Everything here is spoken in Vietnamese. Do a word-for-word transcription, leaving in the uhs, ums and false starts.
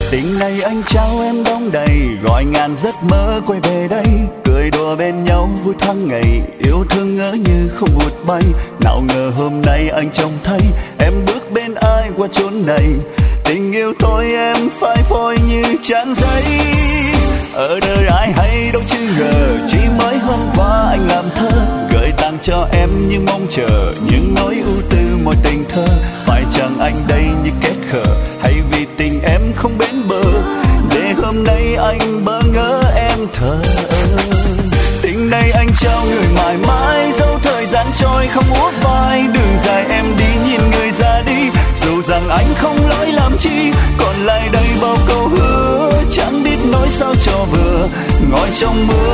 Tình này anh trao em đong đầy, gọi ngàn giấc mơ quay về đây, cười đùa bên nhau vui thoáng ngày, yêu thương ngỡ như không vụt bay. Nào ngờ hôm nay anh trông thấy em bước bên ai qua chốn này, tình yêu thôi em phai phôi như trang giấy. Ở đời ai hay đâu chứ ngờ, chỉ mới hôm qua anh làm thơ gửi tặng cho em những mong chờ, những nỗi ưu tư mọi tình thơ. Phải chăng anh đây như kết khờ, hay vì tình em không bến bờ, để hôm nay anh bỡ ngỡ em thờ ơ. Tình này anh trao người mãi mãi, dẫu thời gian trôi không uất vai. Đường dài em đi nhìn người ra đi, dù rằng anh không lỗi làm chi, còn lại đây bao câu hứa chẳng biết nói sao cho vừa. Ngồi trong mưa